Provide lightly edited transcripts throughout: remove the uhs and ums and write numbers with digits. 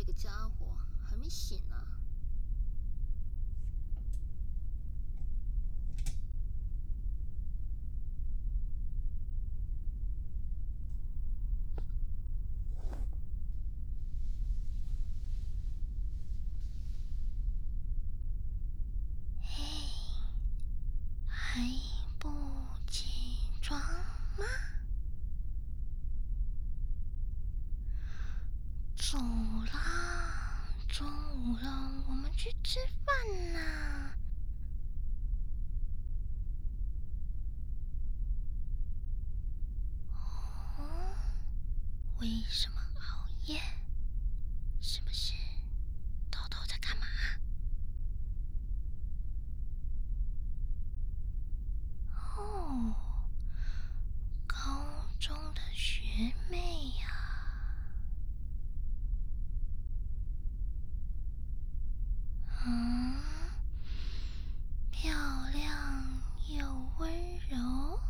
个家伙还没醒呢。 还不起床吗？走啦，中午了，我们去吃饭啦。哦，为什么熬夜？是不是偷偷在干嘛？哦，高中的学妹呀。漂亮又温柔，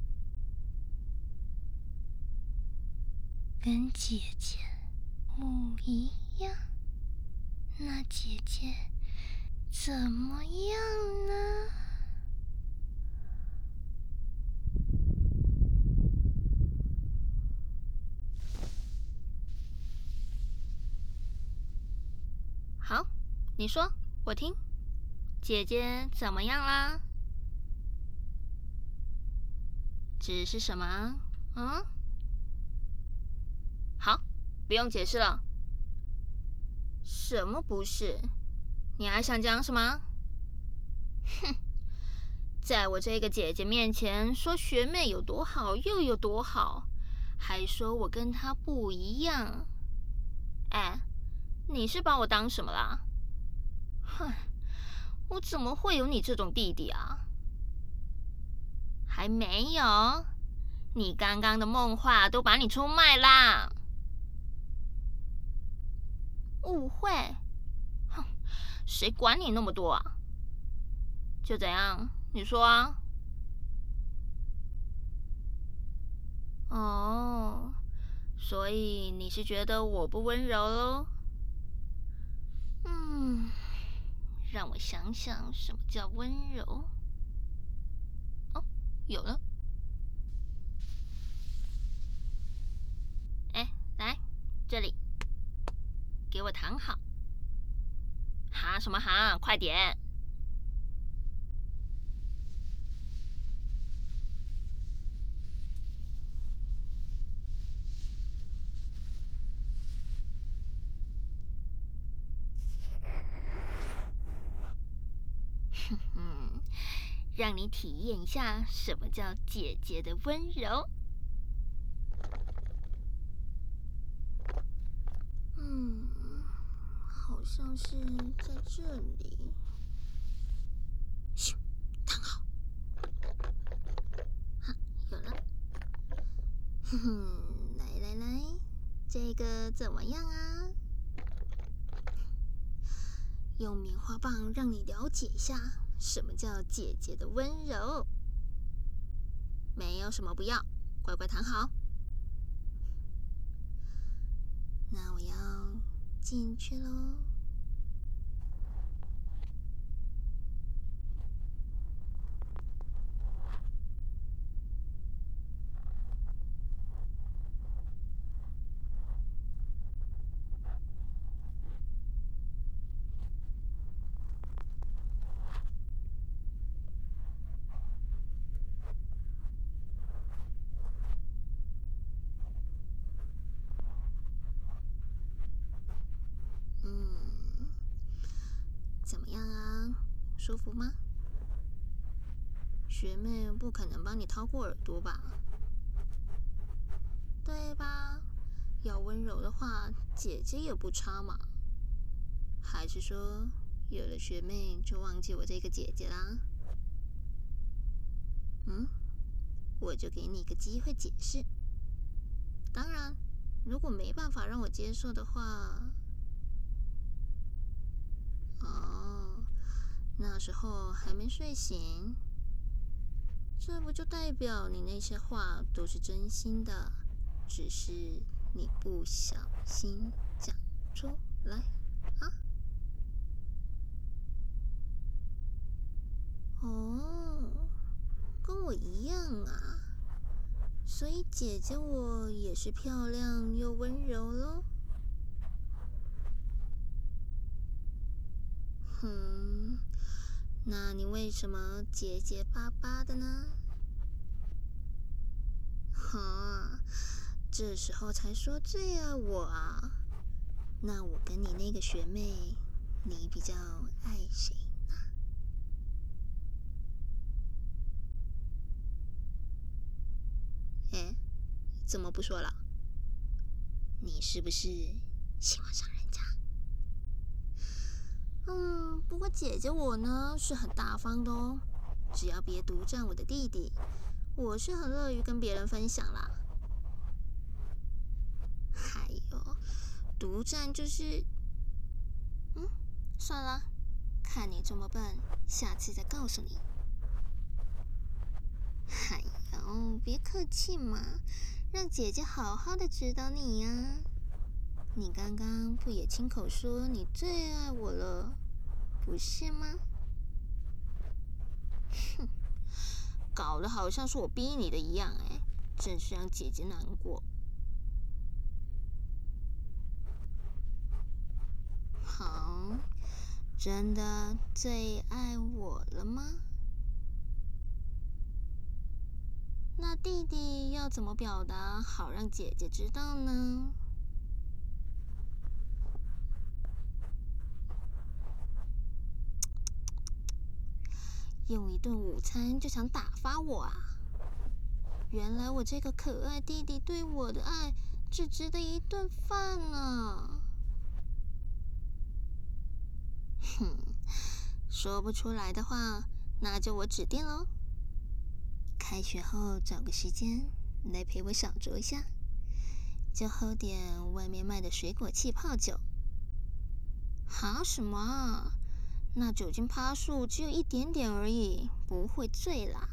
跟姐姐不一样。那姐姐怎么样呢？ 好，你说，我听。姐姐怎么样啦？指是什么？嗯？好，不用解释了。什么不是？你还想讲什么？哼，在我这个姐姐面前说学妹有多好又有多好，还说我跟她不一样。哎，你是把我当什么啦？哼，我怎么会有你这种弟弟啊？还没有，你刚刚的梦话都把你出卖啦！误会？哼，谁管你那么多啊？就怎样？你说啊？哦，所以你是觉得我不温柔喽？让我想想什么叫温柔。哦，有了。哎，来，这里，给我躺好。哈什么哈？快点！让你体验一下什么叫姐姐的温柔。好像是在这里。嘘，躺好。好，有了。来，这个怎么样啊？用棉花棒让你了解一下什么叫姐姐的温柔。没有什么不要，乖乖躺好。那我要进去喽。怎么样啊？舒服吗？学妹不可能帮你掏过耳朵吧？对吧？要温柔的话，姐姐也不差嘛。还是说，有了学妹就忘记我这个姐姐啦？我就给你一个机会解释。当然，如果没办法让我接受的话，那时候还没睡醒，这不就代表你那些话都是真心的，只是你不小心讲出来啊！哦，跟我一样啊。所以姐姐我也是漂亮又温柔咯。那你为什么结结巴巴的呢？哈，这时候才说最爱我啊？那我跟你那个学妹，你比较爱谁呢？哎，怎么不说了？你是不是喜欢上人家？不过姐姐我呢是很大方的哦，只要别独占我的弟弟，我是很乐于跟别人分享啦。还有，独占就是，算了，看你这么笨，下次再告诉你。哎呦，别客气嘛，让姐姐好好的指导你呀。你刚刚不也亲口说你最爱我了，不是吗？哼，搞得好像是我逼你的一样，哎，真是让姐姐难过。好，真的最爱我了吗？那弟弟要怎么表达好让姐姐知道呢？用一顿午餐就想打发我啊？原来我这个可爱弟弟对我的爱只值得一顿饭呢。哼，说不出来的话，那就我指定喽。开学后找个时间来陪我小酌一下，就喝点外面卖的水果气泡酒。哈什么啊？那酒精趴数只有一点点而已，不会醉啦。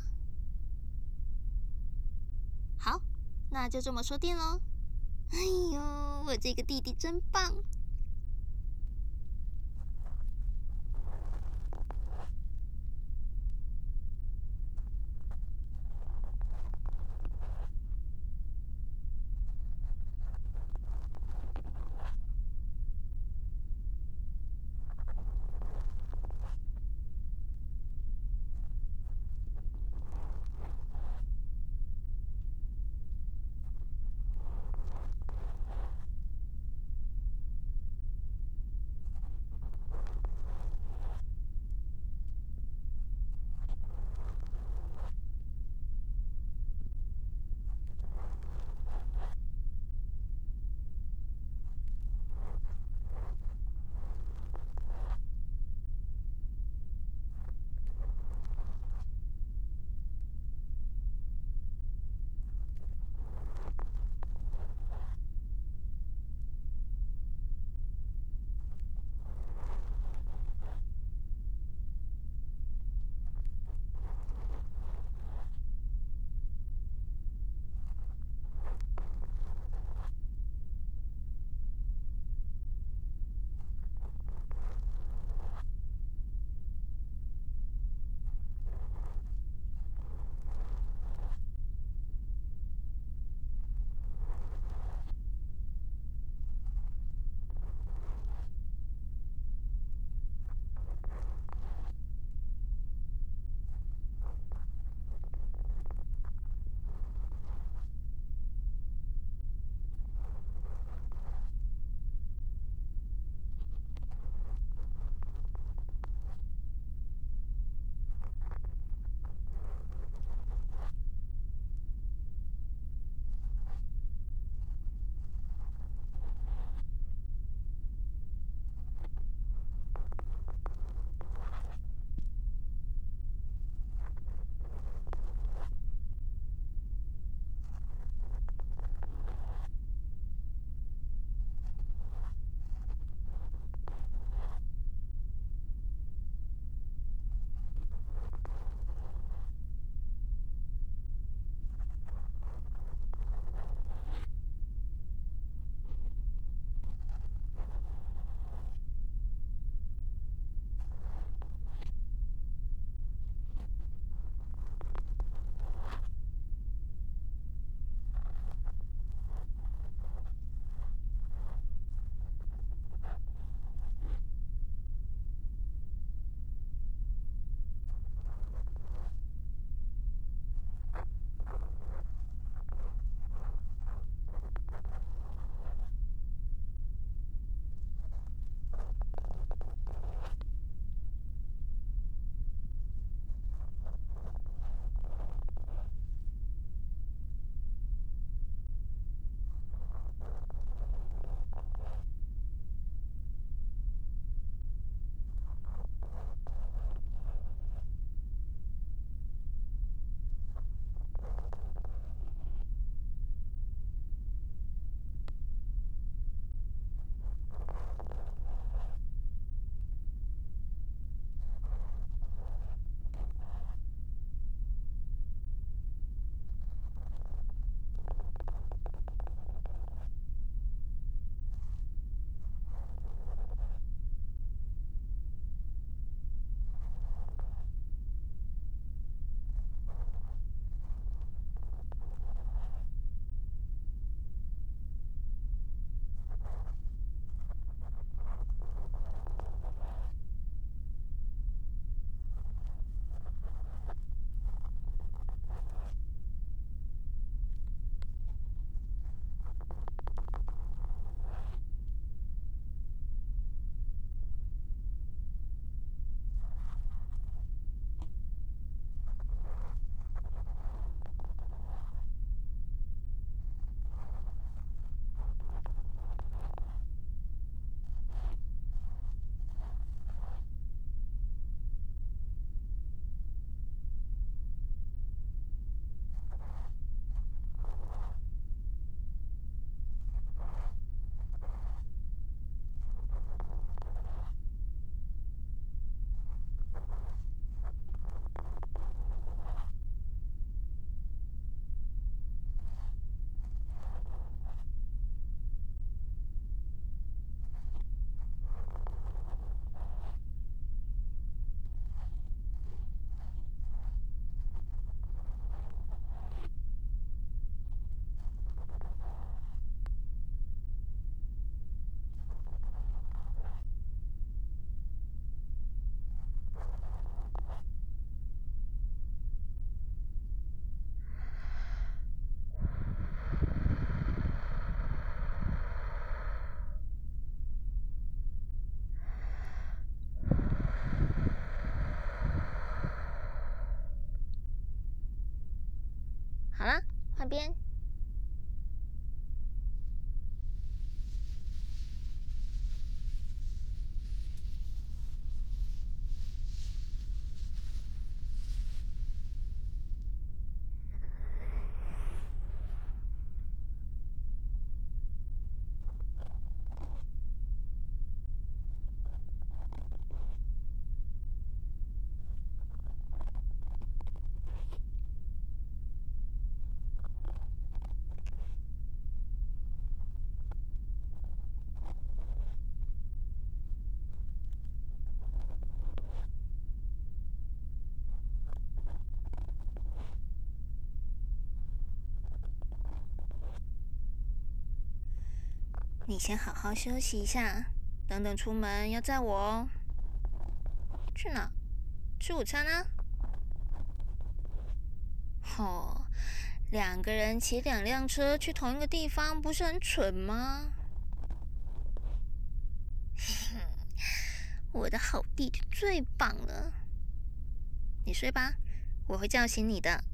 好，那就这么说定喽。哎呦，我这个弟弟真棒！ 好啦，换边。你先好好休息一下，等等出门要载我哦。去哪？吃午餐啊？哦，两个人骑2辆车去同一个地方，不是很蠢吗？我的好弟弟最棒了。你睡吧，我会叫醒你的。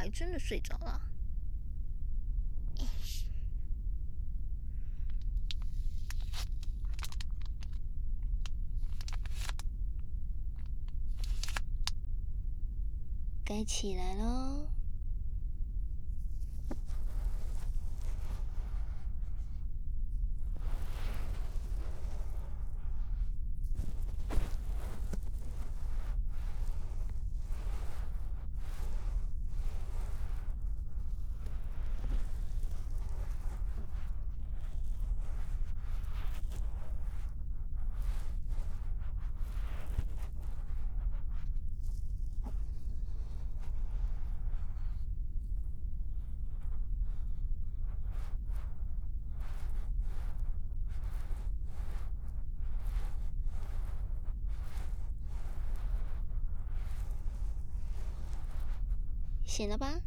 还真的睡着了。该起来喽。醒了吧？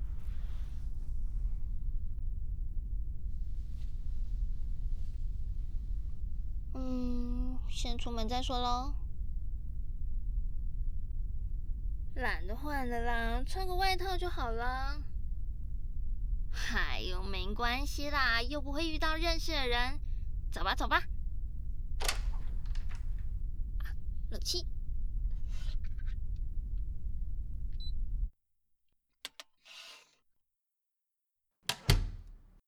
先出门再说喽。懒得换了啦，穿个外套就好了。哎呦，没关系啦，又不会遇到认识的人。走吧，走吧。冷气。